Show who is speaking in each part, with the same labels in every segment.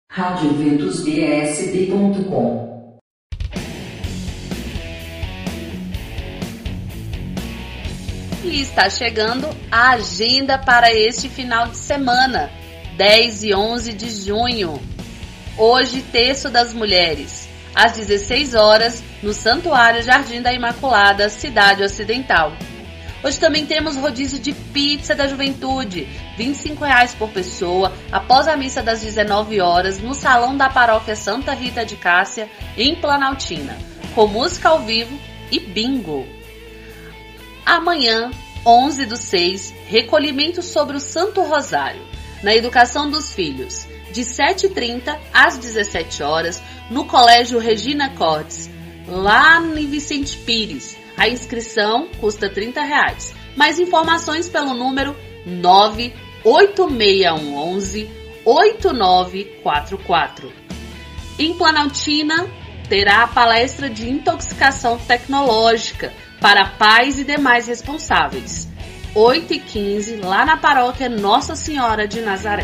Speaker 1: radioventusbsb.com.
Speaker 2: E está chegando a agenda para este final de semana, 10 e 11 de junho. Hoje, Terço das Mulheres, às 16 horas, no Santuário Jardim da Imaculada, Cidade Ocidental. Hoje também temos rodízio de pizza da juventude, R$ 25,00 por pessoa, após a missa das 19 horas, no Salão da Paróquia Santa Rita de Cássia, em Planaltina, com música ao vivo e bingo. Amanhã, 11/6, recolhimento sobre o Santo Rosário, na Educação dos Filhos, de 7h30 às 17 horas, no Colégio Regina Cortes, lá em Vicente Pires. A inscrição custa R$ 30,00. Mais informações pelo número 98611-8944. Em Planaltina, terá a palestra de intoxicação tecnológica para pais e demais responsáveis. 8h15, lá na paróquia Nossa Senhora de Nazaré.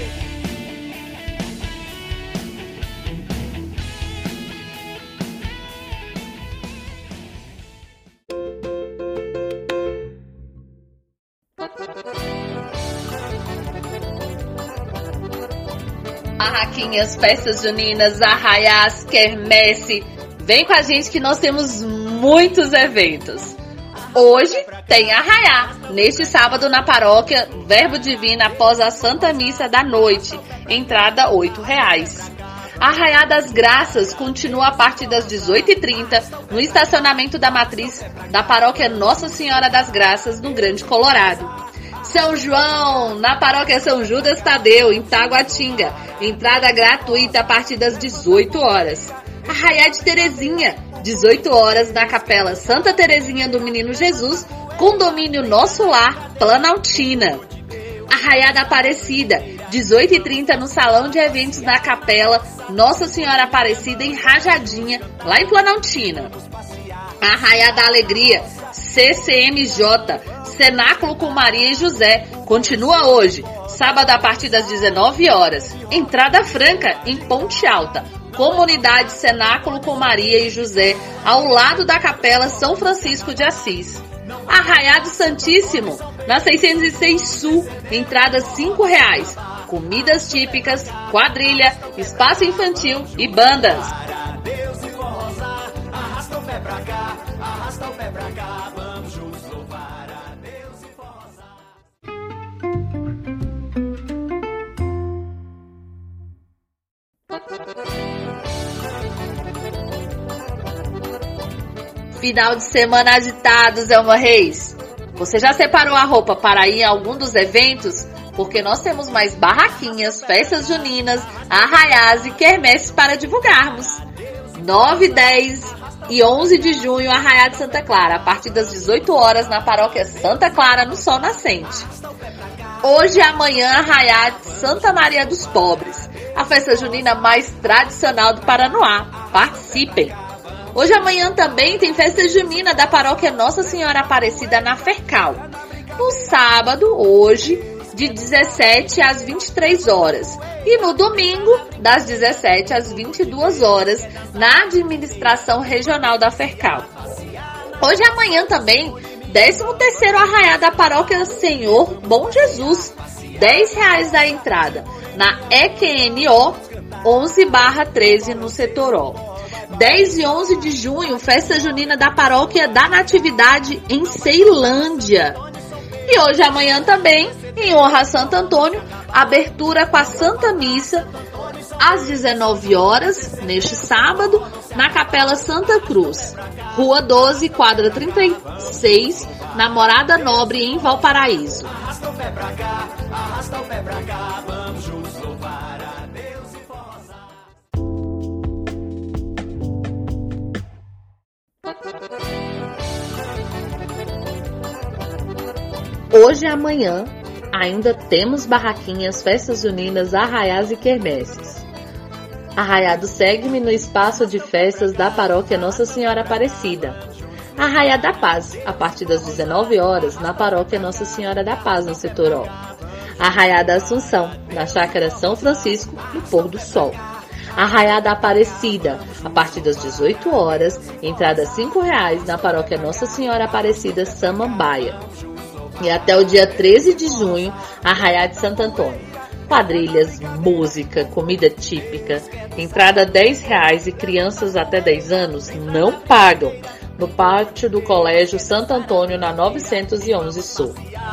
Speaker 2: Barraquinhas, festas juninas, arraiás, quermesse. Vem com a gente que nós temos muitos eventos. Hoje tem arraiá, neste sábado na paróquia Verbo Divino, após a Santa Missa da noite. Entrada R$ 8,00. Arraiá das Graças continua a partir das 18h30 no estacionamento da matriz da paróquia Nossa Senhora das Graças, no Grande Colorado. São João, na paróquia São Judas Tadeu, em Taguatinga. Entrada gratuita a partir das 18 horas. Arraiá de Terezinha, 18 horas, na Capela Santa Terezinha do Menino Jesus, condomínio Nosso Lar, Planaltina. Arraiá da Aparecida, 18h30, no Salão de Eventos da Capela Nossa Senhora Aparecida, em Rajadinha, lá em Planaltina. Arraiá da Alegria, CCMJ, Cenáculo com Maria e José, continua hoje, sábado a partir das 19 horas. Entrada franca em Ponte Alta, Comunidade Cenáculo com Maria e José, ao lado da Capela São Francisco de Assis. Arraiá do Santíssimo, na 606 Sul, entrada R$ 5,00. Comidas típicas, quadrilha, espaço infantil e bandas. Final de semana agitado, Zelma Reis. Você já separou a roupa para ir a algum dos eventos? Porque nós temos mais barraquinhas, festas juninas, arraiás e quermesses para divulgarmos. 9, 10 e 11 de junho, Arraiá de Santa Clara, a partir das 18 horas, na paróquia Santa Clara, no Sol Nascente. Hoje e amanhã, Arraiá de Santa Maria dos Pobres, a festa junina mais tradicional do Paranoá. Participem! Hoje e amanhã também tem festa junina da paróquia Nossa Senhora Aparecida, na Fercal. No sábado, hoje, de 17 às 23 horas. E no domingo, das 17 às 22 horas, na administração regional da Fercal. Hoje e amanhã também, 13º Arraiá da paróquia Senhor Bom Jesus. R$ 10,00 a entrada, na EQNO 11/13, no setor O. 10 e 11 de junho, festa junina da paróquia da Natividade, em Ceilândia. E hoje e amanhã também, em honra a Santo Antônio, abertura com a Santa Missa, às 19 horas, neste sábado, na Capela Santa Cruz, Rua 12, quadra 36, na Morada Nobre, em Valparaíso.
Speaker 3: Arrasta o pé pra cá, arrasta o pé pra cá, vamos juntos louvar a Deus e forrosar.
Speaker 2: Hoje e amanhã ainda temos barraquinhas, festas juninas, arraiás e quermesses. Arraiá do Segue-me no espaço de festas da paróquia Nossa Senhora Aparecida. Arraiá da Paz, a partir das 19 horas, na paróquia Nossa Senhora da Paz, no setor O. Arraiá da Assunção, na chácara São Francisco, no pôr do sol. Arraiá da Aparecida, a partir das 18 horas, entrada R$ 5,00 na paróquia Nossa Senhora Aparecida Samambaia. E até o dia 13 de junho, Arraiá de Santo Antônio. Quadrilhas, música, comida típica, entrada R$ 10,00 e crianças até 10 anos não pagam. No pátio do Colégio Santo Antônio, na 911 Sul.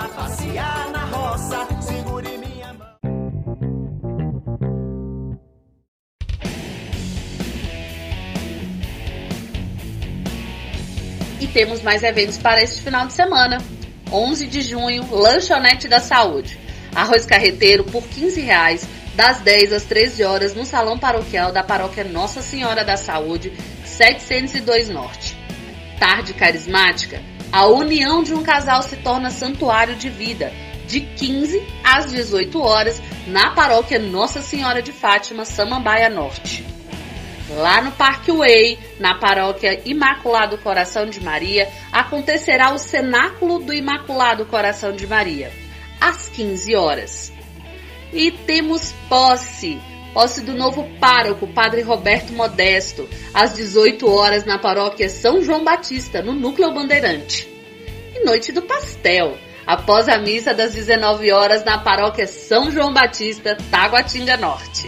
Speaker 2: E temos mais eventos para este final de semana. 11 de junho, Lanchonete da Saúde. Arroz carreteiro por R$ 15,00, das 10 às 13 horas, no Salão Paroquial da Paróquia Nossa Senhora da Saúde, 702 Norte. Tarde carismática, a união de um casal se torna santuário de vida, de 15 às 18 horas, na Paróquia Nossa Senhora de Fátima, Samambaia Norte. Lá no Parque Way, na Paróquia Imaculado Coração de Maria, acontecerá o Cenáculo do Imaculado Coração de Maria, às 15 horas. E temos posse do novo pároco, Padre Roberto Modesto, às 18 horas na Paróquia São João Batista, no Núcleo Bandeirante. E Noite do Pastel, após a missa das 19 horas na Paróquia São João Batista, Taguatinga Norte.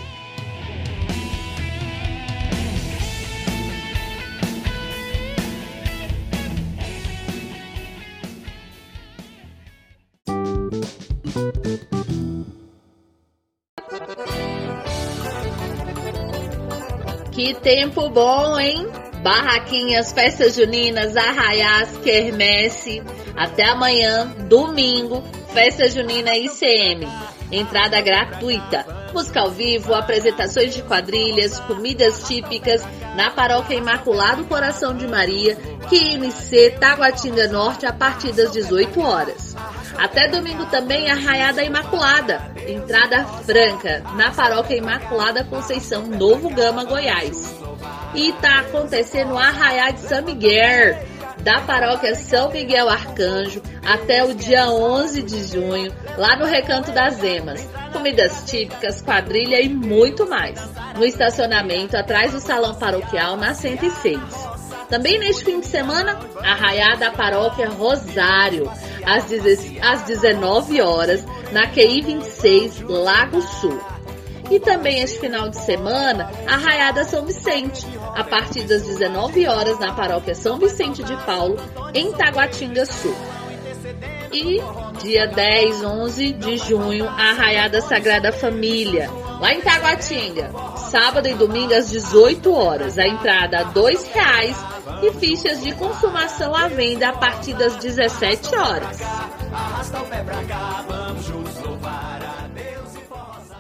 Speaker 2: Que tempo bom, hein? Barraquinhas, festas juninas, arraiás, quermesse. Até amanhã, domingo, festa junina ICM. Entrada gratuita. Música ao vivo, apresentações de quadrilhas, comidas típicas na Paróquia Imaculado Coração de Maria, QMC Taguatinga Norte, a partir das 18 horas. Até domingo também, Arraiá da Imaculada, entrada franca, na Paróquia Imaculada Conceição, Novo Gama, Goiás. E tá acontecendo o Arraiá de São Miguel, da Paróquia São Miguel Arcanjo, até o dia 11 de junho, lá no Recanto das Emas. Comidas típicas, quadrilha e muito mais. No estacionamento, atrás do Salão Paroquial, na 106. Também neste fim de semana, Arraiá da Paróquia Rosário, às 19 horas, na QI 26, Lago Sul. E também este final de semana, Arraiá da São Vicente, a partir das 19 horas, na Paróquia São Vicente de Paulo, em Taguatinga Sul. E dia 10, 11 de junho, Arraiá da Sagrada Família, lá em Taguatinga. Sábado e domingo às 18 horas, a entrada a R$ 2,00 e fichas de consumação à venda a partir das 17 horas.
Speaker 3: Arrasta o pé pra cá, vamos juntos louvar a Deus e forrosar.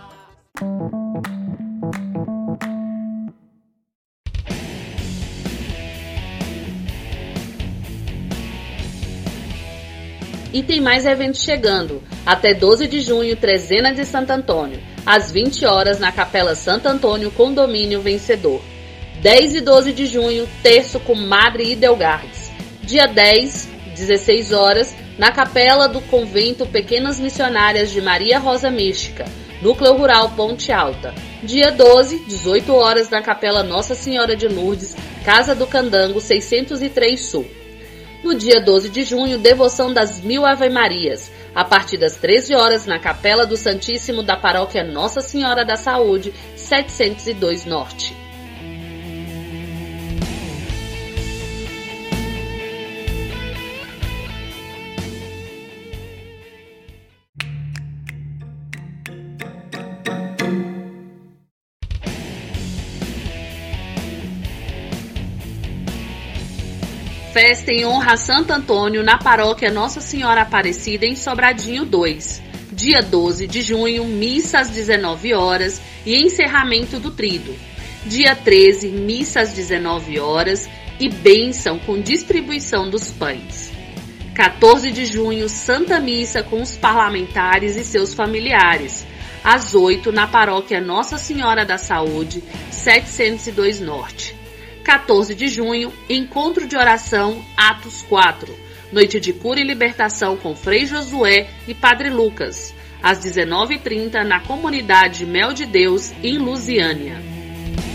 Speaker 2: E tem mais eventos chegando. Até 12 de junho, Trezena de Santo Antônio, às 20 horas, na Capela Santo Antônio, Condomínio Vencedor. 10 e 12 de junho, terço com Madre Idelgardes. Dia 10, 16 horas, na Capela do Convento Pequenas Missionárias de Maria Rosa Mística, Núcleo Rural Ponte Alta. Dia 12, 18 horas, na Capela Nossa Senhora de Lourdes, Casa do Candango, 603 Sul. No dia 12 de junho, devoção das 1000 Ave-Marias, a partir das 13 horas, na Capela do Santíssimo da Paróquia Nossa Senhora da Saúde, 702 Norte. Festa em honra a Santo Antônio na Paróquia Nossa Senhora Aparecida em Sobradinho 2. Dia 12 de junho, missa às 19 horas e encerramento do trido. Dia 13, missa às 19 horas e bênção com distribuição dos pães. 14 de junho, Santa Missa com os parlamentares e seus familiares. Às 8, na Paróquia Nossa Senhora da Saúde, 702 Norte. 14 de junho, encontro de oração, Atos 4, noite de cura e libertação com Frei Josué e Padre Lucas, às 19h30 na comunidade Mel de Deus, em Lusiânia.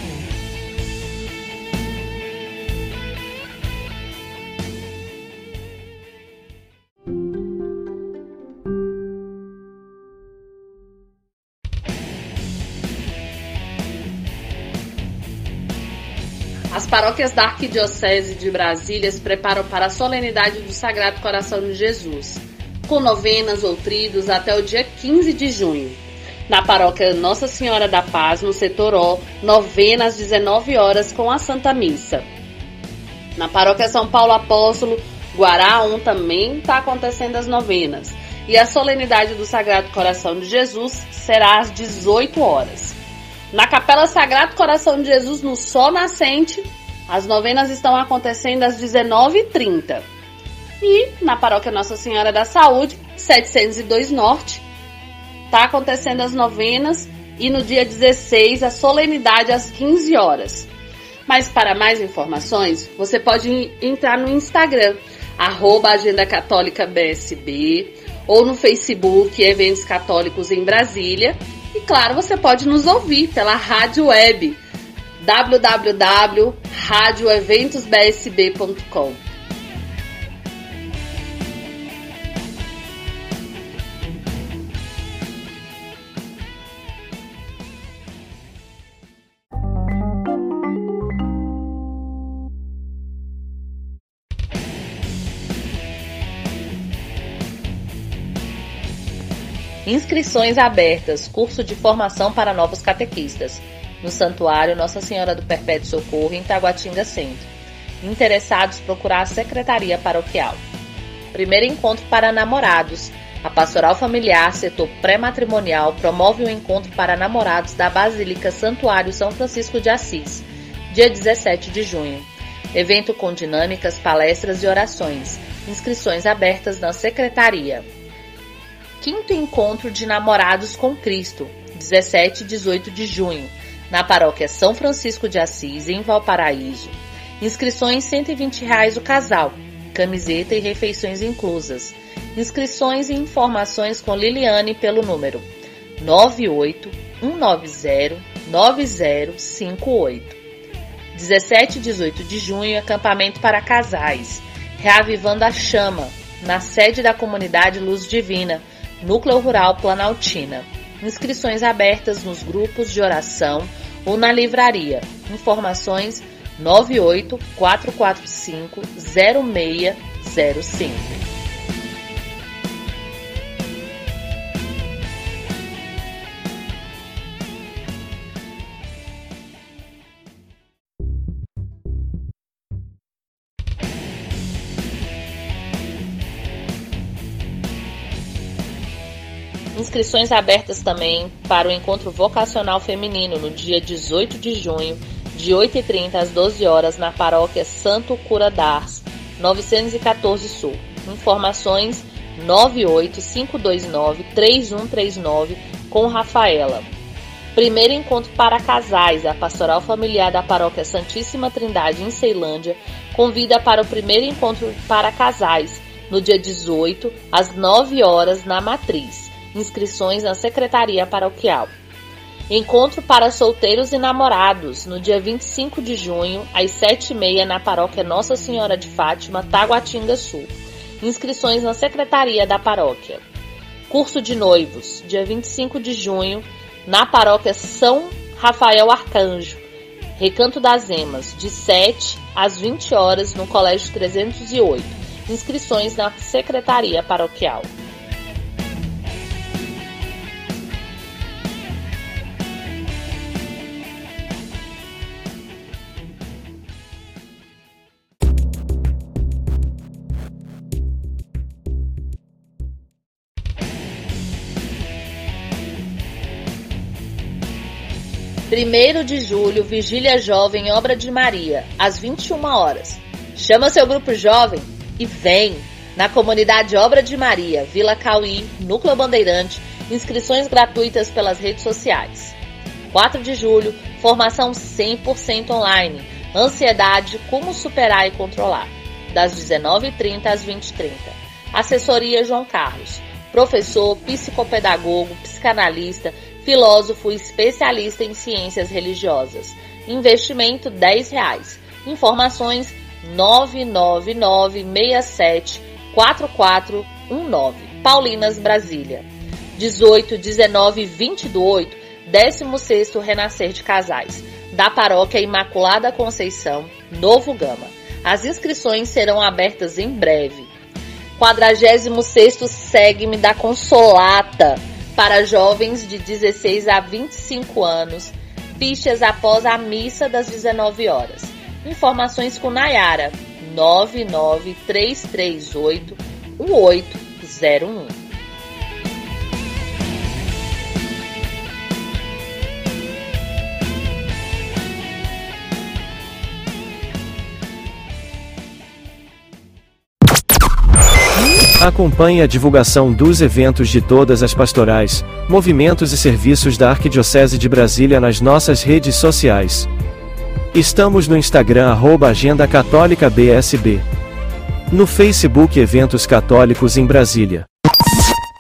Speaker 2: As paróquias da Arquidiocese de Brasília se preparam para a solenidade do Sagrado Coração de Jesus, com novenas ou tridos até o dia 15 de junho. Na paróquia Nossa Senhora da Paz, no setor O, novena às 19 horas com a Santa Missa. Na paróquia São Paulo Apóstolo, Guará 1, também está acontecendo as novenas. E a solenidade do Sagrado Coração de Jesus será às 18 horas. Na Capela Sagrado Coração de Jesus, no Sol Nascente, as novenas estão acontecendo às 19h30. E na paróquia Nossa Senhora da Saúde, 702 Norte, está acontecendo as novenas e no dia 16 a solenidade às 15 horas. Mas para mais informações, você pode entrar no Instagram, @Agenda Católica BSB, ou no Facebook Eventos Católicos em Brasília. E claro, você pode nos ouvir pela rádio web www.radioeventosbsb.com. Inscrições abertas, curso de formação para novos catequistas, no Santuário Nossa Senhora do Perpétuo Socorro, em Taguatinga Centro. Interessados, procurar a Secretaria Paroquial. Primeiro encontro para namorados. A Pastoral Familiar, setor pré-matrimonial, promove o encontro para namorados da Basílica Santuário São Francisco de Assis, dia 17 de junho. Evento com dinâmicas, palestras e orações. Inscrições abertas na Secretaria. Quinto Encontro de Namorados com Cristo, 17 e 18 de junho, na Paróquia São Francisco de Assis, em Valparaíso. Inscrições R$ 120 o casal, camiseta e refeições inclusas. Inscrições e informações com Liliane pelo número 98-190-9058. 17 e 18 de junho, acampamento para casais, Reavivando a Chama, na sede da comunidade Luz Divina, Núcleo Rural Planaltina. Inscrições abertas nos grupos de oração ou na livraria. Informações 98-445-0605. Inscrições abertas também para o Encontro Vocacional Feminino no dia 18 de junho, de 8h30 às 12 horas, na Paróquia Santo Cura d'Ars, 914 Sul. Informações 98-529-3139 com Rafaela. Primeiro encontro para casais. A Pastoral Familiar da Paróquia Santíssima Trindade, em Ceilândia, convida para o primeiro encontro para casais, no dia 18, às 9 horas, na Matriz. Inscrições na Secretaria Paroquial. Encontro para solteiros e namorados, no dia 25 de junho, às 7h30, na Paróquia Nossa Senhora de Fátima, Taguatinga Sul. Inscrições na Secretaria da Paróquia. Curso de noivos, dia 25 de junho, na Paróquia São Rafael Arcanjo, Recanto das Emas, de 7 às 20 horas, no Colégio 308. Inscrições na Secretaria Paroquial. Primeiro de julho, Vigília Jovem Obra de Maria, às 21 horas. Chama seu grupo jovem e vem! Na comunidade Obra de Maria, Vila Cauí, Núcleo Bandeirante, inscrições gratuitas pelas redes sociais. 4 de julho, formação 100% online, ansiedade, como superar e controlar, das 19h30 às 20h30. Assessoria João Carlos, professor, psicopedagogo, psicanalista, filósofo e especialista em ciências religiosas. Investimento R$10. Informações 999674419. Paulinas, Brasília. 18, 19 e 20 do 8, 16º Renascer de Casais. da Paróquia Imaculada Conceição, Novo Gama. As inscrições serão abertas em breve. 46º Segue-me da Consolata para jovens de 16 a 25 anos. Fichas após a missa das 19 horas. Informações com Nayara, 99338-1801.
Speaker 4: Acompanhe a divulgação dos eventos de todas as pastorais, movimentos e serviços da Arquidiocese de Brasília nas nossas redes sociais. Estamos no Instagram @Agenda Católica BSB. No Facebook Eventos Católicos em Brasília.